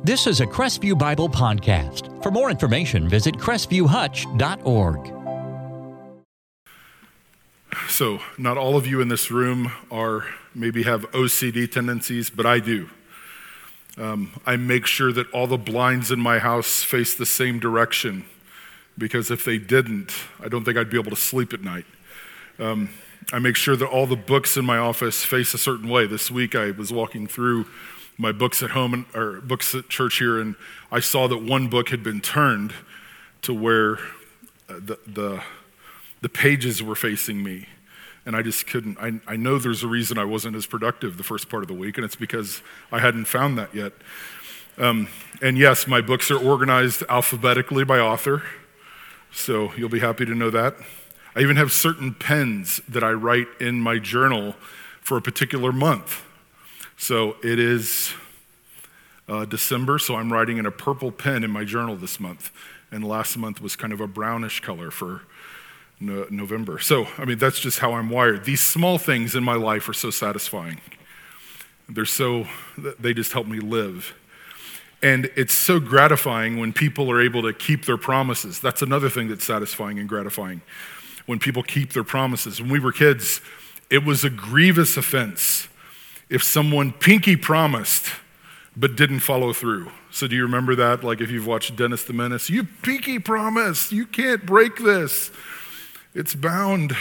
This is a Crestview Bible podcast. For more information, visit crestview.hutch.org. So, not all of you in this room maybe have OCD tendencies, but I do. I make sure that all the blinds in my house face the same direction, because if they didn't, I don't think I'd be able to sleep at night. I make sure that all the books in my office face a certain way. This week I was walking through my books at home or books at church here, and I saw that one book had been turned to where the pages were facing me. And I just couldn't. I know there's a reason I wasn't as productive the first part of the week, and it's because I hadn't found that yet. And yes, my books are organized alphabetically by author, so you'll be happy to know that. I even have certain pens that I write in my journal for a particular month. So it is December, so I'm writing in a purple pen in my journal this month. And last month was kind of a brownish color for November. So, that's just how I'm wired. These small things in my life are so satisfying. They just help me live. And it's so gratifying when people are able to keep their promises. That's another thing that's satisfying and gratifying. When people keep their promises. When we were kids, it was a grievous offense if someone pinky promised but didn't follow through. So do you remember that? Like if you've watched Dennis the Menace, you pinky promised, you can't break this. It's bound.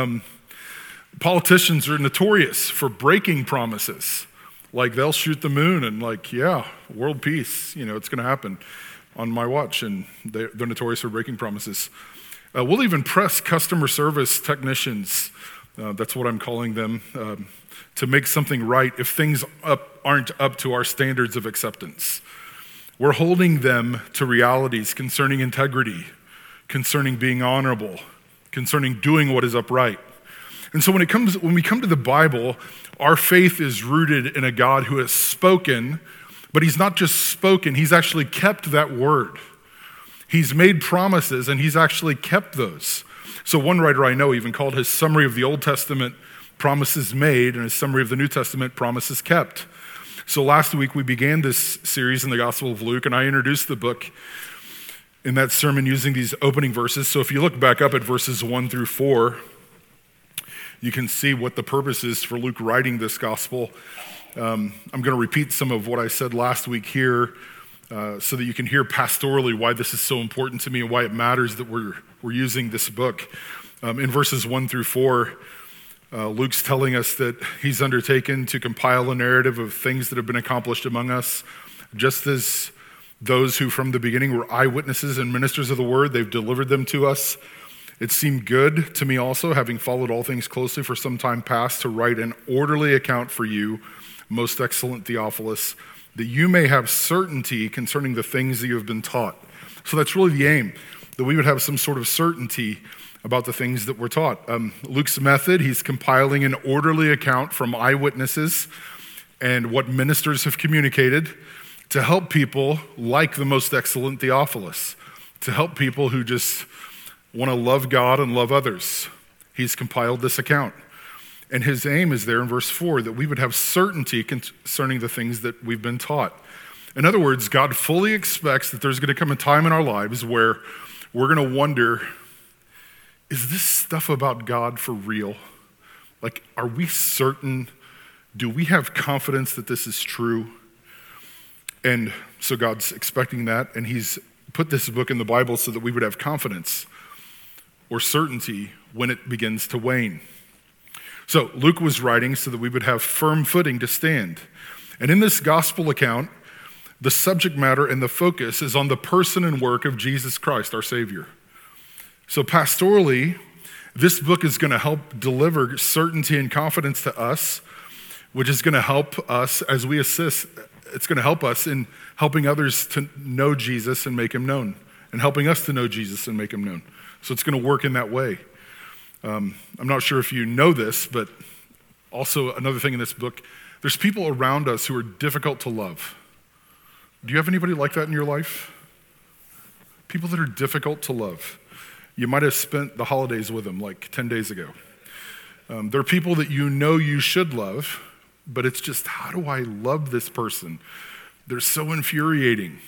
Politicians are notorious for breaking promises. Like they'll shoot the moon and world peace, it's gonna happen on my watch, and they're notorious for breaking promises. We'll even press customer service technicians, that's what I'm calling them, to make something right if things aren't up to our standards of acceptance. We're holding them to realities concerning integrity, concerning being honorable, concerning doing what is upright. And so when we come to the Bible, our faith is rooted in a God who has spoken, but he's not just spoken, he's actually kept that word. He's made promises, and he's actually kept those. So one writer I know even called his summary of the Old Testament promises made, and his summary of the New Testament promises kept. So last week we began this series in the Gospel of Luke, and I introduced the book in that sermon using these opening verses. So if you look back up at verses 1 through 4, you can see what the purpose is for Luke writing this gospel. I'm going to repeat some of what I said last week here, so that you can hear pastorally why this is so important to me and why it matters that we're using this book. In verses 1 through 4, Luke's telling us that he's undertaken to compile a narrative of things that have been accomplished among us, just as those who from the beginning were eyewitnesses and ministers of the word, they've delivered them to us. It seemed good to me also, having followed all things closely for some time past, to write an orderly account for you, most excellent Theophilus, that you may have certainty concerning the things that you have been taught. So that's really the aim, that we would have some sort of certainty about the things that we're taught. Luke's method, he's compiling an orderly account from eyewitnesses and what ministers have communicated to help people like the most excellent Theophilus, to help people who just want to love God and love others. He's compiled this account. And his aim is there in verse 4, that we would have certainty concerning the things that we've been taught. In other words, God fully expects that there's going to come a time in our lives where we're going to wonder, is this stuff about God for real? Like, are we certain? Do we have confidence that this is true? And so God's expecting that, and he's put this book in the Bible so that we would have confidence or certainty when it begins to wane. So Luke was writing so that we would have firm footing to stand. And in this gospel account, the subject matter and the focus is on the person and work of Jesus Christ, our Savior. So pastorally, this book is going to help deliver certainty and confidence to us, which is going to help us as we assist. It's going to help us in helping others to know Jesus and make him known, and helping us to know Jesus and make him known. So it's going to work in that way. I'm not sure if you know this, but also another thing in this book, there's people around us who are difficult to love. Do you have anybody like that in your life? People that are difficult to love. You might have spent the holidays with them like 10 days ago. There are people that you know you should love, but it's just, how do I love this person? They're so infuriating.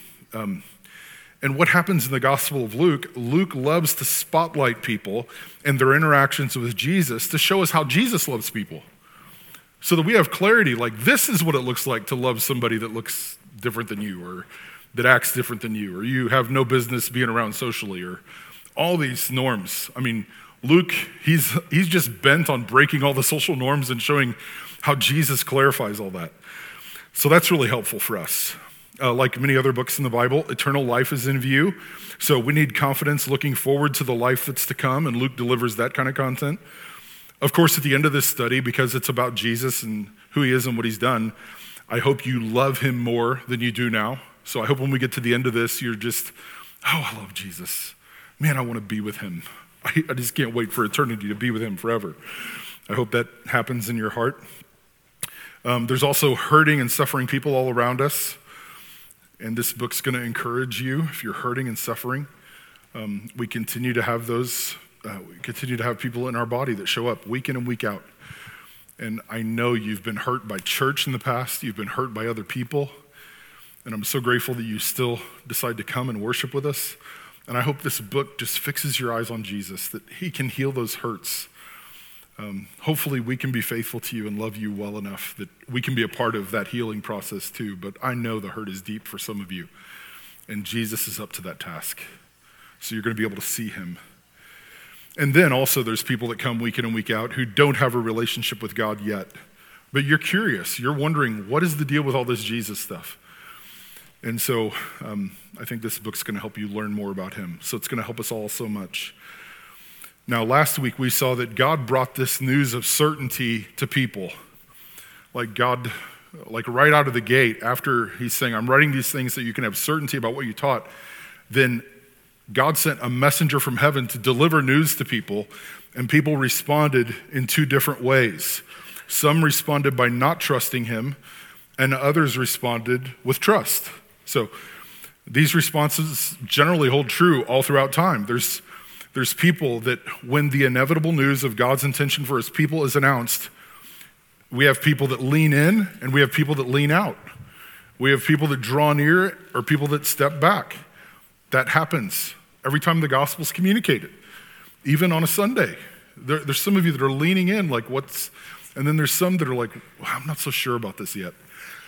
And what happens in the Gospel of Luke, Luke loves to spotlight people and their interactions with Jesus to show us how Jesus loves people. So that we have clarity, like this is what it looks like to love somebody that looks different than you, or that acts different than you, or you have no business being around socially, or all these norms. I mean, Luke, he's just bent on breaking all the social norms and showing how Jesus clarifies all that. So that's really helpful for us. Like many other books in the Bible, eternal life is in view. So we need confidence looking forward to the life that's to come, and Luke delivers that kind of content. Of course, at the end of this study, because it's about Jesus and who he is and what he's done, I hope you love him more than you do now. So I hope when we get to the end of this, you're just, oh, I love Jesus. Man, I want to be with him. I just can't wait for eternity to be with him forever. I hope that happens in your heart. There's also hurting and suffering people all around us. And this book's going to encourage you if you're hurting and suffering. We continue to have those. We continue to have people in our body that show up week in and week out. And I know you've been hurt by church in the past. You've been hurt by other people. And I'm so grateful that you still decide to come and worship with us. And I hope this book just fixes your eyes on Jesus, that he can heal those hurts. Hopefully we can be faithful to you and love you well enough that we can be a part of that healing process too. But I know the hurt is deep for some of you. And Jesus is up to that task. So you're going to be able to see him. And then also there's people that come week in and week out who don't have a relationship with God yet. But you're curious. You're wondering, what is the deal with all this Jesus stuff? And so I think this book's going to help you learn more about him. So it's going to help us all so much. Now, last week we saw that God brought this news of certainty to people. Like God, like right out of the gate, after he's saying, I'm writing these things so you can have certainty about what you taught, then God sent a messenger from heaven to deliver news to people, and people responded in two different ways. Some responded by not trusting him, and others responded with trust. So these responses generally hold true all throughout time. There's people that when the inevitable news of God's intention for his people is announced, we have people that lean in and we have people that lean out. We have people that draw near or people that step back. That happens every time the gospel's communicated, even on a Sunday. There's some of you that are leaning in like and then there's some that are like, well, I'm not so sure about this yet.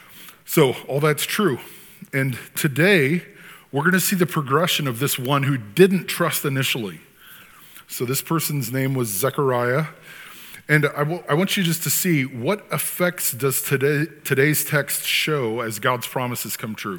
So all that's true. And today, we're going to see the progression of this one who didn't trust initially. So this person's name was Zechariah. And I want you just to see what effects does today's text show as God's promises come true.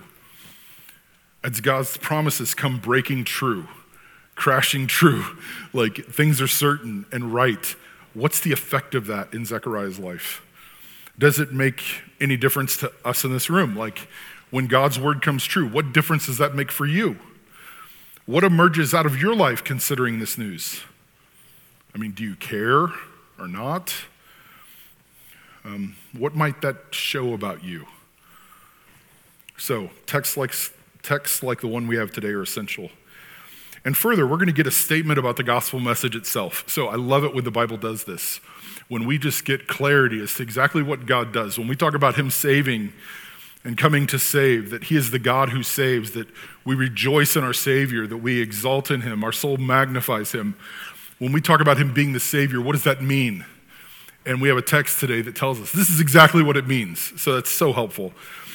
As God's promises come breaking true, crashing true, like things are certain and right. What's the effect of that in Zechariah's life? Does it make any difference to us in this room? Like when God's word comes true, what difference does that make for you? What emerges out of your life considering this news? I mean, do you care or not? What might that show about you? So texts like the one we have today are essential. And further, we're going to get a statement about the gospel message itself. So I love it when the Bible does this. When we just get clarity as to exactly what God does. When we talk about him saving and coming to save, that he is the God who saves, that we rejoice in our Savior, that we exalt in him, our soul magnifies him. When we talk about him being the Savior, what does that mean? And we have a text today that tells us this is exactly what it means. So that's so helpful.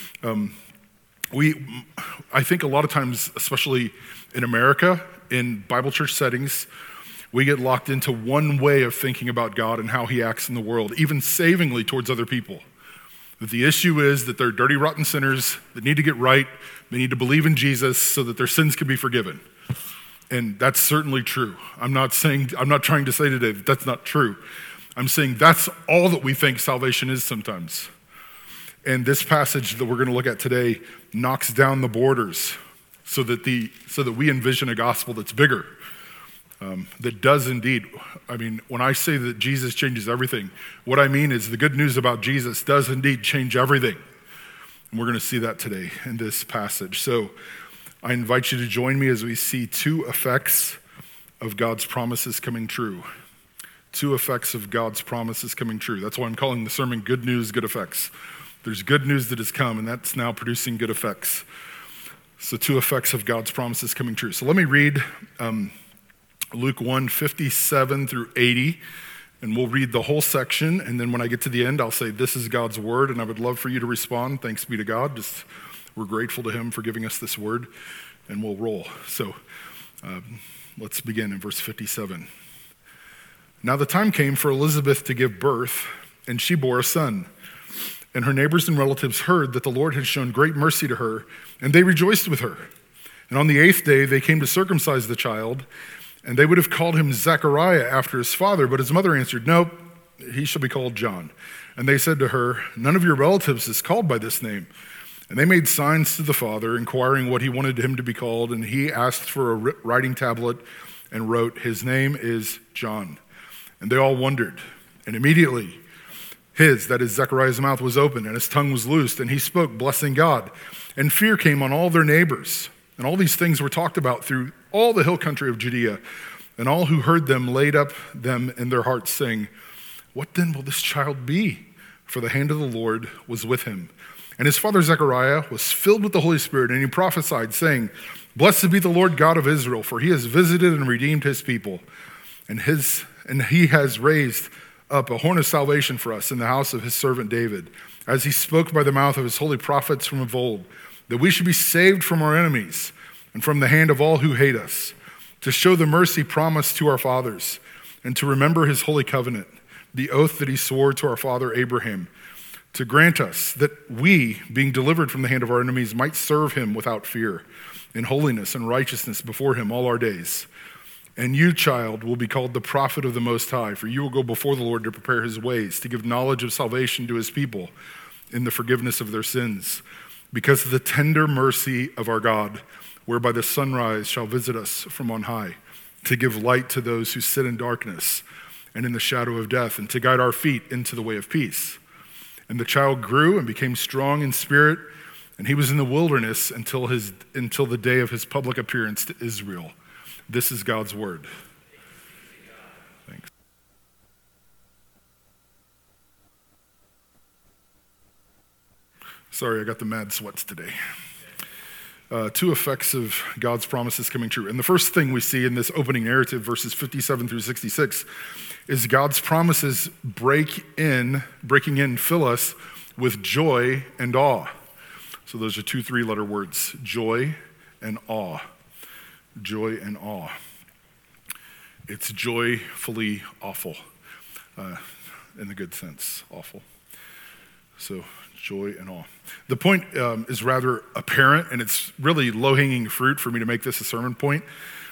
I think a lot of times, especially in America, in Bible church settings, we get locked into one way of thinking about God and how he acts in the world, even savingly towards other people. That the issue is that they're dirty, rotten sinners that need to get right. They need to believe in Jesus so that their sins can be forgiven. And that's certainly true. I'm not trying to say today that that's not true. I'm saying that's all that we think salvation is sometimes. And this passage that we're going to look at today knocks down the borders so that we envision a gospel that's bigger. That does indeed, I mean, when I say that Jesus changes everything, what I mean is the good news about Jesus does indeed change everything. And we're going to see that today in this passage. So I invite you to join me as we see two effects of God's promises coming true. Two effects of God's promises coming true. That's why I'm calling the sermon Good News, Good Effects. There's good news that has come, and that's now producing good effects. So 2 effects of God's promises coming true. So let me read Luke 1:57 through 80, and we'll read the whole section, and then when I get to the end, I'll say, this is God's word, and I would love for you to respond. Thanks be to God. We're grateful to him for giving us this word, and we'll roll. So let's begin in verse 57. Now the time came for Elizabeth to give birth, and she bore a son. And her neighbors and relatives heard that the Lord had shown great mercy to her, and they rejoiced with her. And on the 8th day, they came to circumcise the child, and they would have called him Zechariah after his father, but his mother answered, "Nope, he shall be called John." And they said to her, "None of your relatives is called by this name." And they made signs to the father, inquiring what he wanted him to be called, and he asked for a writing tablet and wrote, "His name is John." And they all wondered. And immediately that is Zechariah's mouth was opened, and his tongue was loosed, and he spoke, blessing God. And fear came on all their neighbors. And all these things were talked about through all the hill country of Judea. And all who heard them laid up them in their hearts, saying, "What then will this child be?" For the hand of the Lord was with him. And his father Zechariah was filled with the Holy Spirit, and he prophesied, saying, "Blessed be the Lord God of Israel, for he has visited and redeemed his people. And he has raised up a horn of salvation for us in the house of his servant David, as he spoke by the mouth of his holy prophets from of old, that we should be saved from our enemies and from the hand of all who hate us, to show the mercy promised to our fathers, and to remember his holy covenant, the oath that he swore to our father Abraham, to grant us that we, being delivered from the hand of our enemies, might serve him without fear, in holiness and righteousness before him all our days. And you, child, will be called the prophet of the Most High, for you will go before the Lord to prepare his ways, to give knowledge of salvation to his people in the forgiveness of their sins, because of the tender mercy of our God, whereby the sunrise shall visit us from on high, to give light to those who sit in darkness and in the shadow of death, and to guide our feet into the way of peace. And the child grew and became strong in spirit, and he was in the wilderness until the day of his public appearance to Israel. This is God's word. Thanks. Sorry, I got the mad sweats today. 2 effects of God's promises coming true. And the first thing we see in this opening narrative, verses 57 through 66, is God's promises breaking in, fill us with joy and awe. So those are 2 3-letter words, joy and awe. Joy and awe. It's joyfully awful, in the good sense, awful. So joy and awe. The point is rather apparent, and it's really low-hanging fruit for me to make this a sermon point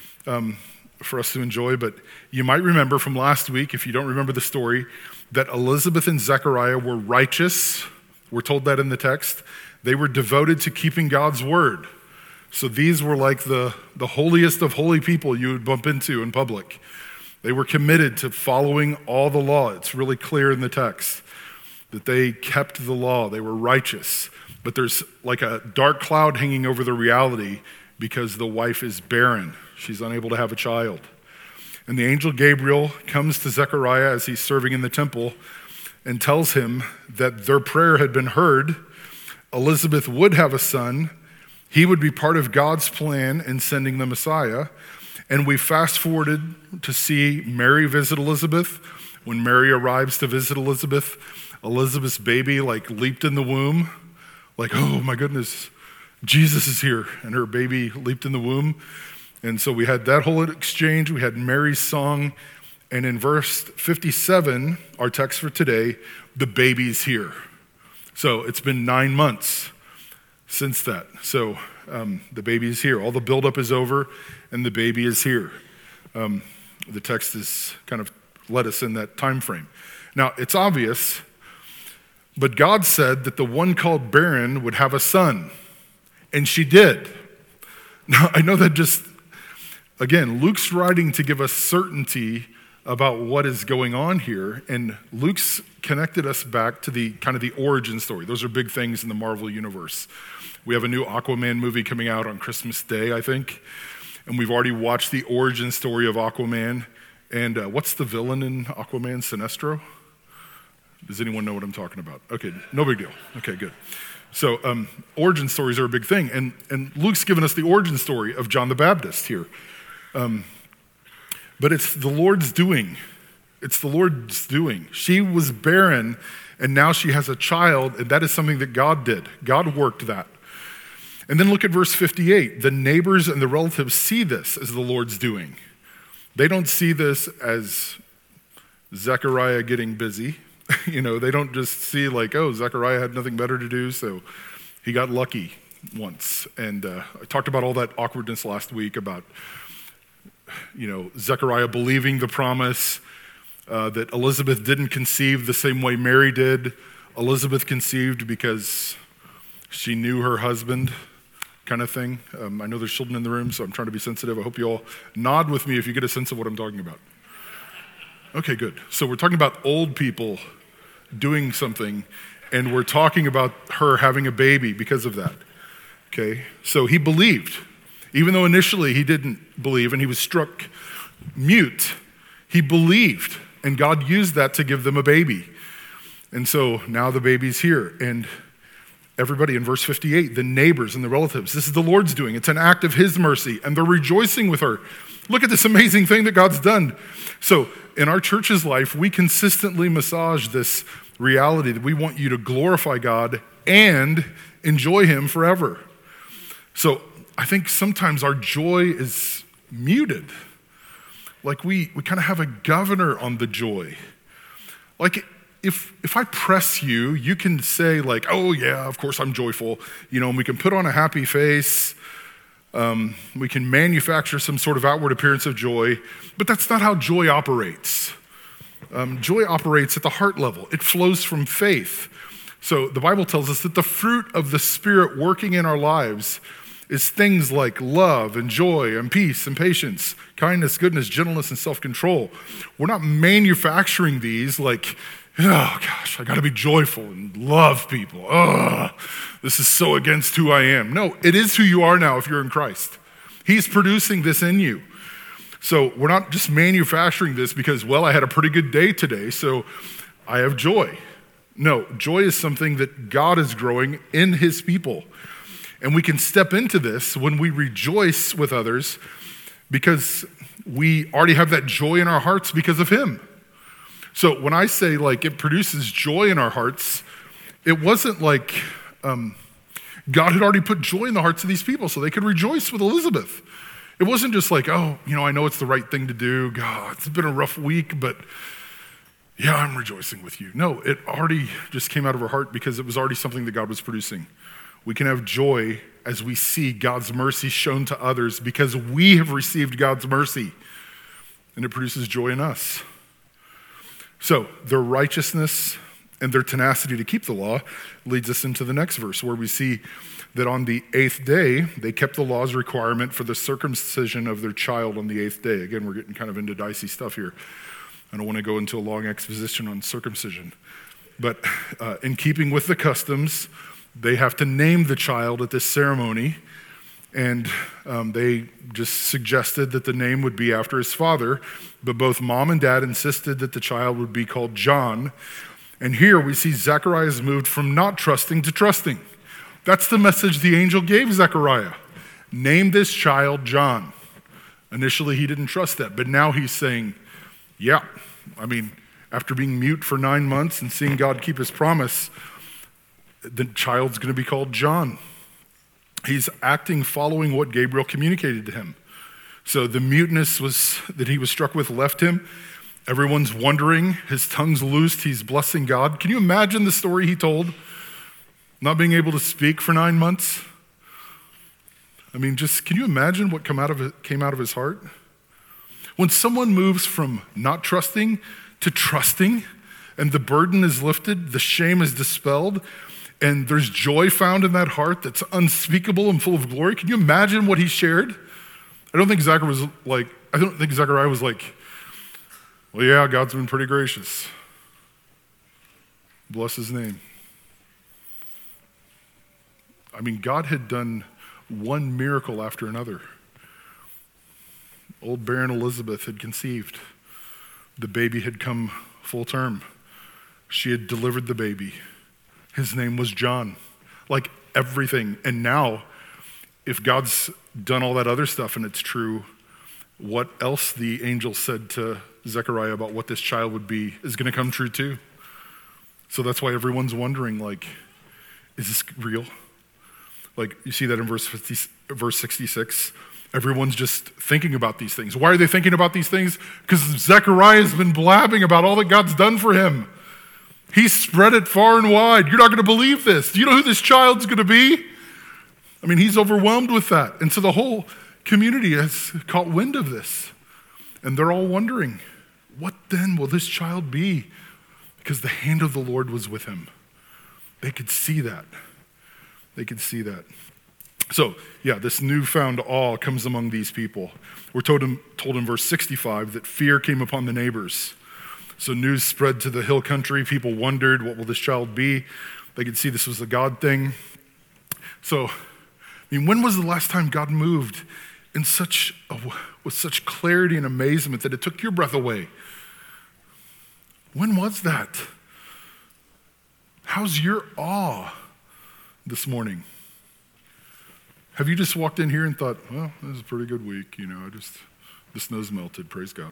for us to enjoy. But you might remember from last week, if you don't remember the story, that Elizabeth and Zechariah were righteous. We're told that in the text. They were devoted to keeping God's word. So these were like the holiest of holy people you would bump into in public. They were committed to following all the law. It's really clear in the text that they kept the law. They were righteous. But there's like a dark cloud hanging over the reality because the wife is barren. She's unable to have a child. And the angel Gabriel comes to Zechariah as he's serving in the temple and tells him that their prayer had been heard. Elizabeth would have a son. He would be part of God's plan in sending the Messiah. And we fast forwarded to see Mary visit Elizabeth. When Mary arrives to visit Elizabeth, Elizabeth's baby leaped in the womb. Oh my goodness, Jesus is here. And her baby leaped in the womb. And so we had that whole exchange. We had Mary's song. And in verse 57, our text for today, the baby's here. So it's been 9 months since that. So the baby is here. All the buildup is over, and the baby is here. The text has kind of led us in that time frame. Now, it's obvious, but God said that the one called barren would have a son, and she did. Now, I know that again, Luke's writing to give us certainty about what is going on here, and Luke's connected us back to the origin story. Those are big things in the Marvel universe. We have a new Aquaman movie coming out on Christmas Day, I think, and we've already watched the origin story of Aquaman. And what's the villain in Aquaman? Sinestro? Does anyone know what I'm talking about? Okay, no big deal. Okay, good. So origin stories are a big thing, and Luke's given us the origin story of John the Baptist here. But it's the Lord's doing. It's the Lord's doing. She was barren, and now she has a child, and that is something that God did. God worked that. And then look at verse 58. The neighbors and the relatives see this as the Lord's doing. They don't see this as Zechariah getting busy. They don't just see like, oh, Zechariah had nothing better to do, so he got lucky once. And I talked about all that awkwardness last week about, Zechariah believing the promise, that Elizabeth didn't conceive the same way Mary did. Elizabeth conceived because she knew her husband, kind of thing. I know there's children in the room, so I'm trying to be sensitive. I hope you all nod with me if you get a sense of what I'm talking about. Okay, good. So we're talking about old people doing something, and we're talking about her having a baby because of that. Okay, so he believed. Even though initially he didn't believe and he was struck mute, he believed, and God used that to give them a baby. And so now the baby's here, and everybody in verse 58, the neighbors and the relatives, this is the Lord's doing. It's an act of his mercy, and they're rejoicing with her. Look at this amazing thing that God's done. So in our church's life, we consistently massage this reality that we want you to glorify God and enjoy him forever. So I think sometimes our joy is muted. Like we kind of have a governor on the joy. Like if I press you, you can say like, oh yeah, of course I'm joyful, and we can put on a happy face. We can manufacture some sort of outward appearance of joy, but that's not how joy operates. Joy operates at the heart level. It flows from faith. So the Bible tells us that the fruit of the Spirit working in our lives is things like love and joy and peace and patience, kindness, goodness, gentleness, and self-control. We're not manufacturing these like, oh gosh, I gotta be joyful and love people. Oh, this is so against who I am. No, it is who you are now if you're in Christ. He's producing this in you. So we're not just manufacturing this because, well, I had a pretty good day today, so I have joy. No, joy is something that God is growing in his people. And we can step into this when we rejoice with others because we already have that joy in our hearts because of him. So when I say like it produces joy in our hearts, it wasn't like God had already put joy in the hearts of these people so they could rejoice with Elizabeth. It wasn't just like, oh, I know it's the right thing to do. God, it's been a rough week, but yeah, I'm rejoicing with you. No, it already just came out of her heart because it was already something that God was producing. We can have joy as we see God's mercy shown to others because we have received God's mercy, and it produces joy in us. So their righteousness and their tenacity to keep the law leads us into the next verse where we see that on the 8th day, they kept the law's requirement for the circumcision of their child on the 8th day. Again, we're getting kind of into dicey stuff here. I don't want to go into a long exposition on circumcision. But in keeping with the customs, they have to name the child at this ceremony. And they just suggested that the name would be after his father. But both mom and dad insisted that the child would be called John. And here we see Zechariah's moved from not trusting to trusting. That's the message the angel gave Zechariah. Name this child John. Initially, he didn't trust that, but now he's saying, yeah, after being mute for 9 months and seeing God keep his promise, the child's going to be called John. He's acting following what Gabriel communicated to him. So the muteness that he was struck with left him. Everyone's wondering, his tongue's loosed, he's blessing God. Can you imagine the story he told? Not being able to speak for 9 months? Can you imagine what came out of his heart? When someone moves from not trusting to trusting, and the burden is lifted, the shame is dispelled, and there's joy found in that heart that's unspeakable and full of glory. Can you imagine what he shared? I don't think Zechariah was like, well, yeah, God's been pretty gracious. Bless his name. God had done one miracle after another. Old barren Elizabeth had conceived. The baby had come full term. She had delivered the baby. His name was John. Like everything. And now, if God's done all that other stuff and it's true, what else the angel said to Zechariah about what this child would be is going to come true too. So that's why everyone's wondering, like, is this real? Like, you see that in verse 66. Everyone's just thinking about these things. Why are they thinking about these things? Because Zechariah's been blabbing about all that God's done for him. He's spread it far and wide. You're not going to believe this. Do you know who this child's going to be? I mean, he's overwhelmed with that. And so the whole community has caught wind of this. And they're all wondering, what then will this child be? Because the hand of the Lord was with him. They could see that. They could see that. So, yeah, this newfound awe comes among these people. We're told in verse 65 that fear came upon the neighbors. So news spread to the hill country. People wondered, what will this child be? They could see this was a God thing. So, I mean, when was the last time God moved in with such clarity and amazement that it took your breath away? When was that? How's your awe this morning? Have you just walked in here and thought, well, this is a pretty good week, the snow's melted, praise God,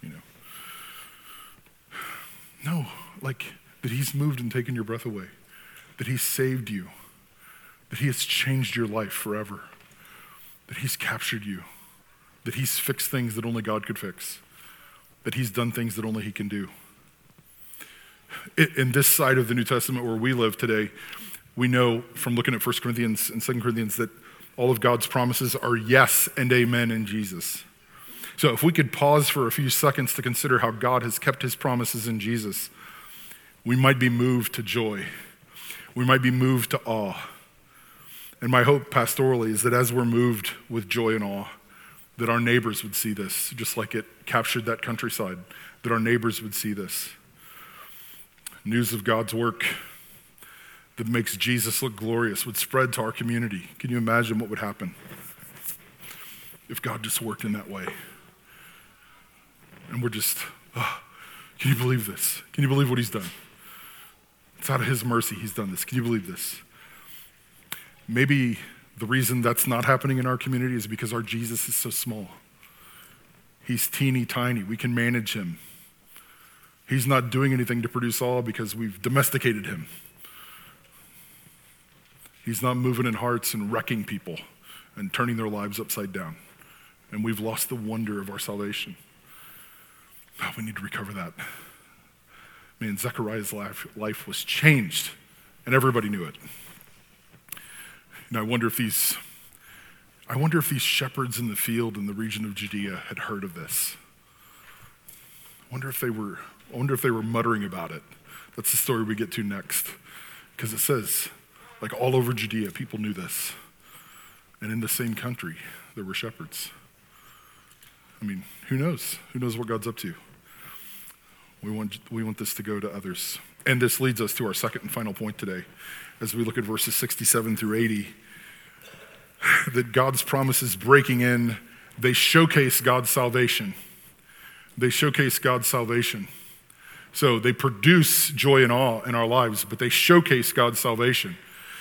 No, like that he's moved and taken your breath away, that he's saved you, that he has changed your life forever, that he's captured you, that he's fixed things that only God could fix, that he's done things that only he can do. In this side of the New Testament where we live today, we know from looking at 1 Corinthians and 2 Corinthians that all of God's promises are yes and amen in Jesus. So if we could pause for a few seconds to consider how God has kept his promises in Jesus, we might be moved to joy. We might be moved to awe. And my hope pastorally is that as we're moved with joy and awe, that our neighbors would see this, just like it captured that countryside, that our neighbors would see this. News of God's work that makes Jesus look glorious would spread to our community. Can you imagine what would happen if God just worked in that way? And we're just, can you believe this? Can you believe what he's done? It's out of his mercy he's done this. Can you believe this? Maybe the reason that's not happening in our community is because our Jesus is so small. He's teeny tiny. We can manage him. He's not doing anything to produce awe because we've domesticated him. He's not moving in hearts and wrecking people and turning their lives upside down. And we've lost the wonder of our salvation. Oh, we need to recover that. Man, Zechariah's life was changed, and everybody knew it. And I wonder if these shepherds in the field in the region of Judea had heard of this. I wonder if they were muttering about it. That's the story we get to next. Because it says, like all over Judea, people knew this. And in the same country, there were shepherds. I mean, who knows? Who knows what God's up to? We want this to go to others. And this leads us to our second and final point today, as we look at verses 67 through 80, that God's promises breaking in, they showcase God's salvation. They showcase God's salvation. So they produce joy and awe in our lives, but they showcase God's salvation.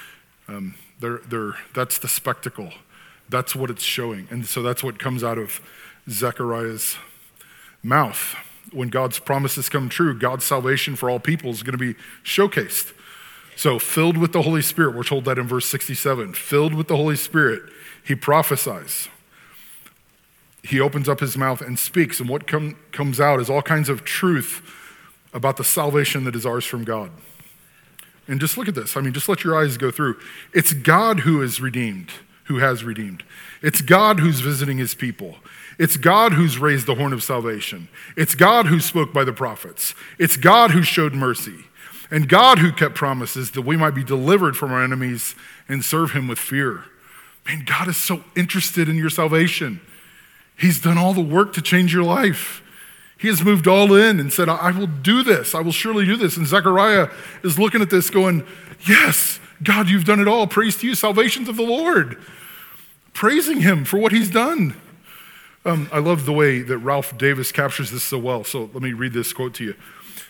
That's the spectacle. That's what it's showing. And so that's what comes out of Zechariah's mouth. When God's promises come true, God's salvation for all people is going to be showcased. So filled with the Holy Spirit, we're told that in verse 67, filled with the Holy Spirit, he prophesies. He opens up his mouth and speaks, and what comes out is all kinds of truth about the salvation that is ours from God. And just look at this. I mean, just let your eyes go through. It's God who has redeemed. It's God who's visiting his people. It's God who's raised the horn of salvation. It's God who spoke by the prophets. It's God who showed mercy. And God who kept promises that we might be delivered from our enemies and serve him with fear. Man, God is so interested in your salvation. He's done all the work to change your life. He has moved all in and said, I will do this. I will surely do this. And Zechariah is looking at this going, yes, God, you've done it all. Praise to you, salvation's of the Lord. Praising him for what he's done. I love the way that Ralph Davis captures this so well. So let me read this quote to you.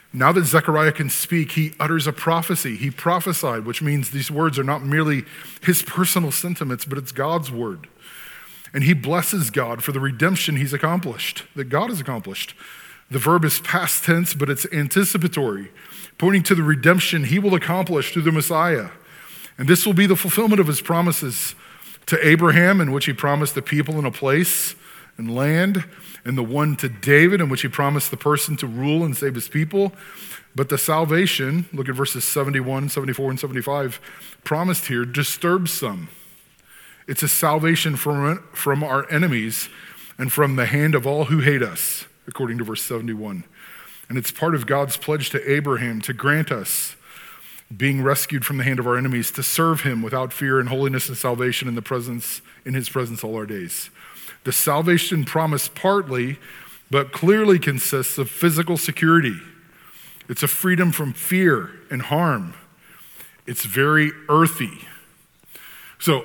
Now that Zechariah can speak, he utters a prophecy. He prophesied, which means these words are not merely his personal sentiments, but it's God's word. And he blesses God for the redemption he's accomplished, that God has accomplished. The verb is past tense, but it's anticipatory, pointing to the redemption he will accomplish through the Messiah. And this will be the fulfillment of his promises to Abraham, in which he promised the people and a place and land, and the one to David, in which he promised the person to rule and save his people. But the salvation, look at verses 71, 74, and 75, promised here disturbs some. It's a salvation from our enemies and from the hand of all who hate us, according to verse 71. And it's part of God's pledge to Abraham to grant us being rescued from the hand of our enemies, to serve him without fear and holiness and salvation in his presence all our days. The salvation promise partly, but clearly consists of physical security. It's a freedom from fear and harm. It's very earthy. So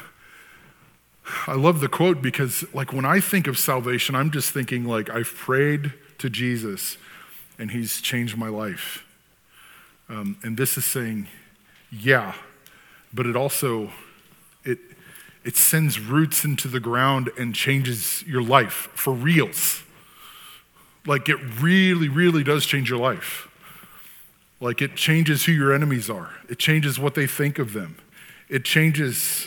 I love the quote because when I think of salvation, I'm just thinking I've prayed to Jesus and he's changed my life. And this is saying, yeah, but it also, it sends roots into the ground and changes your life for reals. It really, really does change your life. It changes who your enemies are. It changes what they think of them. It changes,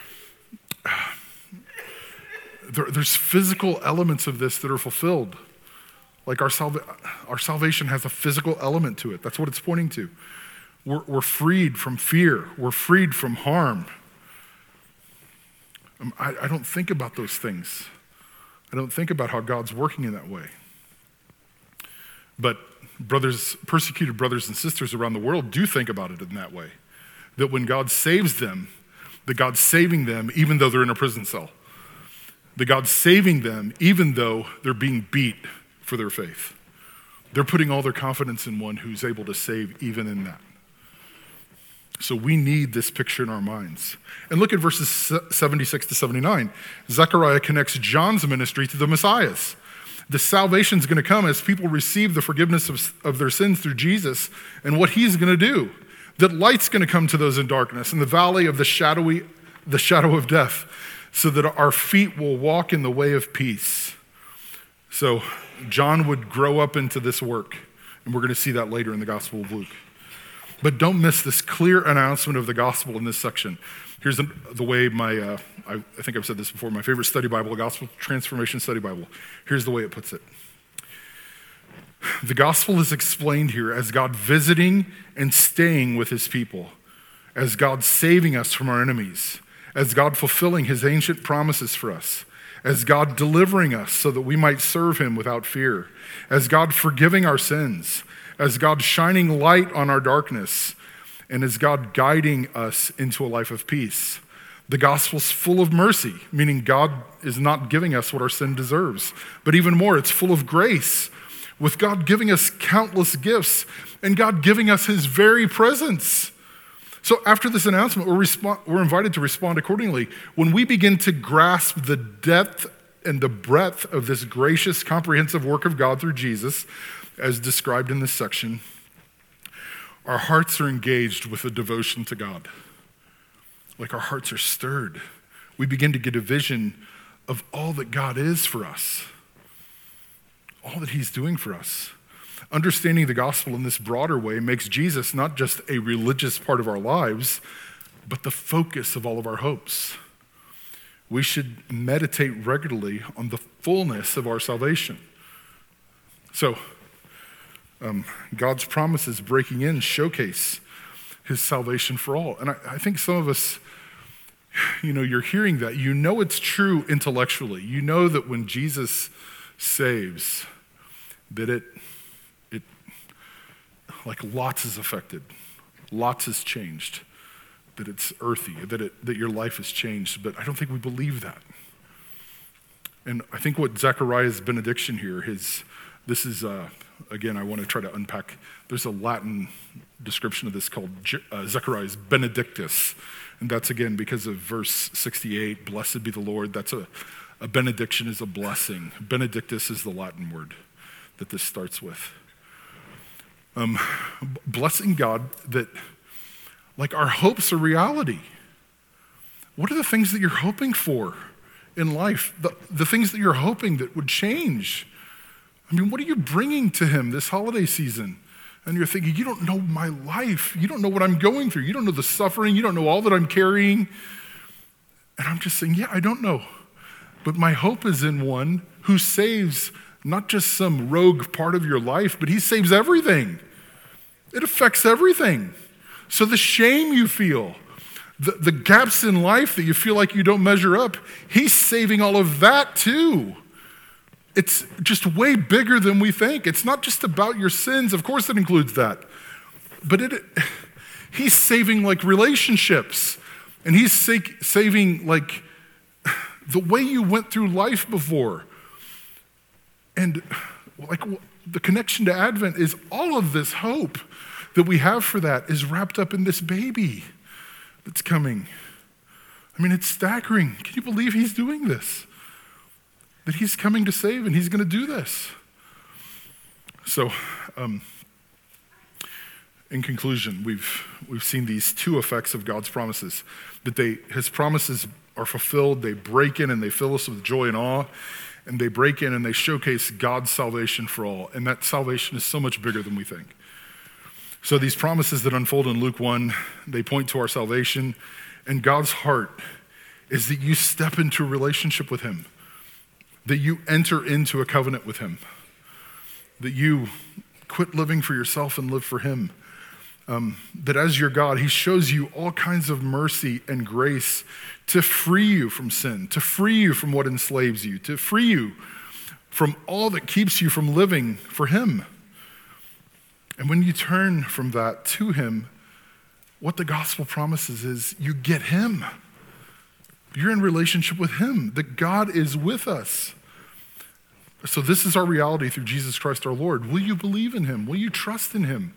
there's physical elements of this that are fulfilled. Our salvation has a physical element to it. That's what it's pointing to. We're freed from fear. We're freed from harm. I don't think about those things. I don't think about how God's working in that way. But persecuted brothers and sisters around the world do think about it in that way. That when God saves them, that God's saving them even though they're in a prison cell. That God's saving them even though they're being beat for their faith. They're putting all their confidence in one who's able to save even in that. So we need this picture in our minds. And look at verses 76 to 79. Zechariah connects John's ministry to the Messiah's. The salvation is going to come as people receive the forgiveness of their sins through Jesus and what he's going to do. That light's going to come to those in darkness in the valley of the shadow of death, so that our feet will walk in the way of peace. So John would grow up into this work, and we're going to see that later in the Gospel of Luke. But don't miss this clear announcement of the gospel in this section. Here's the way I think I've said this before, my favorite study Bible, a Gospel Transformation Study Bible. Here's the way it puts it. The gospel is explained here as God visiting and staying with his people, as God saving us from our enemies, as God fulfilling his ancient promises for us, as God delivering us so that we might serve him without fear, as God forgiving our sins, as God shining light on our darkness, and as God guiding us into a life of peace. The gospel's full of mercy, meaning God is not giving us what our sin deserves, but even more, it's full of grace, with God giving us countless gifts and God giving us his very presence. So after this announcement, we're invited to respond accordingly. When we begin to grasp the depth and the breadth of this gracious, comprehensive work of God through Jesus, as described in this section, our hearts are engaged with a devotion to God. Our hearts are stirred. We begin to get a vision of all that God is for us, all that he's doing for us. Understanding the gospel in this broader way makes Jesus not just a religious part of our lives, but the focus of all of our hopes. We should meditate regularly on the fullness of our salvation. So, God's promises breaking in showcase his salvation for all. And I think some of us, you're hearing that. You know it's true intellectually. You know that when Jesus saves, that it lots is affected, lots is changed, that it's earthy, that your life has changed. But I don't think we believe that. And I think what Zechariah's benediction here is, this is, again, I want to try to unpack. There's a Latin description of this called Zechariah's Benedictus. And that's, again, because of verse 68, blessed be the Lord. That's a benediction is a blessing. Benedictus is the Latin word that this starts with. Blessing God that, like, our hopes are reality. What are the things that you're hoping for in life? The things that you're hoping that would change. I mean, what are you bringing to him this holiday season? And you're thinking, you don't know my life. You don't know what I'm going through. You don't know the suffering. You don't know all that I'm carrying. And I'm just saying, yeah, I don't know. But my hope is in one who saves not just some rogue part of your life, but he saves everything. It affects everything. So the shame you feel, the gaps in life that you feel like you don't measure up, he's saving all of that too. It's just way bigger than we think. It's not just about your sins. Of course it includes that. But he's saving like relationships. And he's saving like the way you went through life before. And like the connection to Advent is all of this hope that we have for that is wrapped up in this baby that's coming. I mean, it's staggering. Can you believe he's doing this? That he's coming to save and he's going to do this. So, in conclusion, we've seen these two effects of God's promises. That his promises are fulfilled, they break in and they fill us with joy and awe, and they break in and they showcase God's salvation for all. And that salvation is so much bigger than we think. So these promises that unfold in Luke 1, they point to our salvation, and God's heart is that you step into a relationship with him, that you enter into a covenant with him, that you quit living for yourself and live for him. That as your God, he shows you all kinds of mercy and grace to free you from sin, to free you from what enslaves you, to free you from all that keeps you from living for him. And when you turn from that to him, what the gospel promises is you get him. You're in relationship with him, that God is with us. So this is our reality through Jesus Christ our Lord. Will you believe in him? Will you trust in him?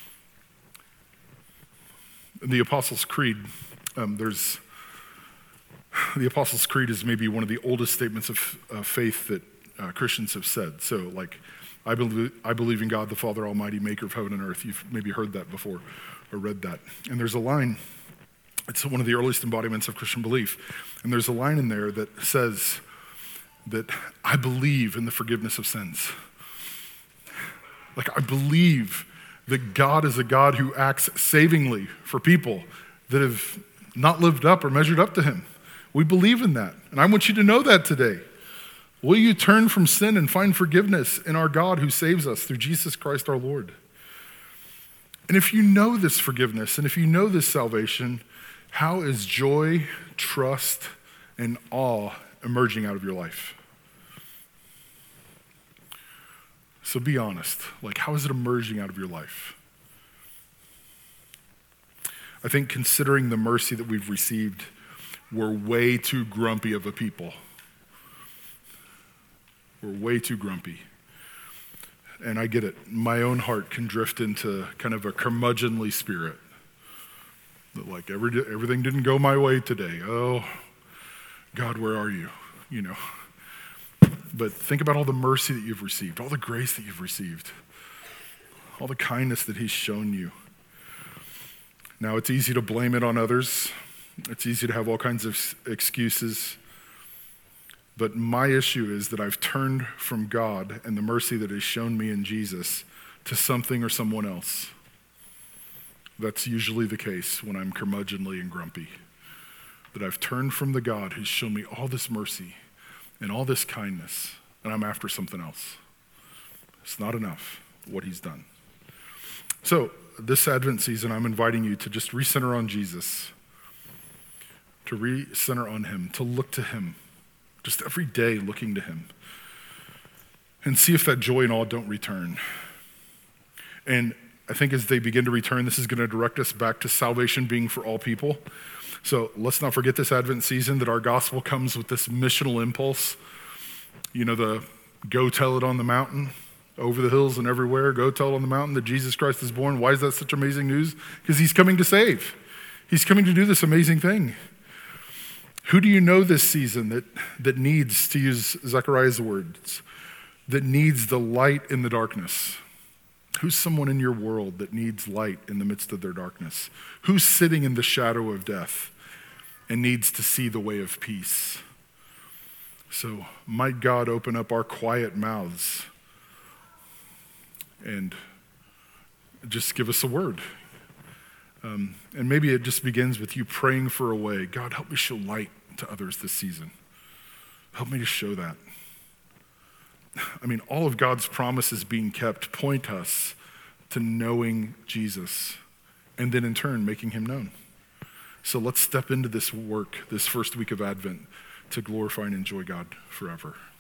In the Apostles' Creed, the Apostles' Creed is maybe one of the oldest statements of faith that Christians have said. So like, I believe in God the Father Almighty, maker of heaven and earth. You've maybe heard that before or read that. And there's a line, it's one of the earliest embodiments of Christian belief. And there's a line in there that says that I believe in the forgiveness of sins. Like I believe that God is a God who acts savingly for people that have not lived up or measured up to him. We believe in that. And I want you to know that today. Will you turn from sin and find forgiveness in our God who saves us through Jesus Christ our Lord? And if you know this forgiveness and if you know this salvation, how is joy, trust, and awe emerging out of your life? So be honest. Like, how is it emerging out of your life? I think considering the mercy that we've received, we're way too grumpy of a people. We're way too grumpy. And I get it. My own heart can drift into kind of a curmudgeonly spirit. That like everything didn't go my way today. Oh, God, where are you? You know. But think about all the mercy that you've received, all the grace that you've received, all the kindness that he's shown you. Now, it's easy to blame it on others. It's easy to have all kinds of excuses. But my issue is that I've turned from God and the mercy that he's shown me in Jesus to something or someone else. That's usually the case when I'm curmudgeonly and grumpy. That I've turned from the God who's shown me all this mercy and all this kindness, and I'm after something else. It's not enough, what he's done. So, this Advent season, I'm inviting you to just recenter on Jesus, to recenter on him, to look to him, just every day looking to him, and see if that joy and awe don't return. And I think as they begin to return, this is going to direct us back to salvation being for all people. So let's not forget this Advent season that our gospel comes with this missional impulse. You know, the go tell it on the mountain, over the hills and everywhere, go tell it on the mountain that Jesus Christ is born. Why is that such amazing news? Because he's coming to save. He's coming to do this amazing thing. Who do you know this season that needs, to use Zechariah's words, that needs the light in the darkness? Who's someone in your world that needs light in the midst of their darkness? Who's sitting in the shadow of death and needs to see the way of peace? So might God open up our quiet mouths and just give us a word. And maybe it just begins with you praying for a way. God, help me show light to others this season. Help me to show that. I mean, all of God's promises being kept point us to knowing Jesus and then in turn making him known. So let's step into this work, this first week of Advent, to glorify and enjoy God forever.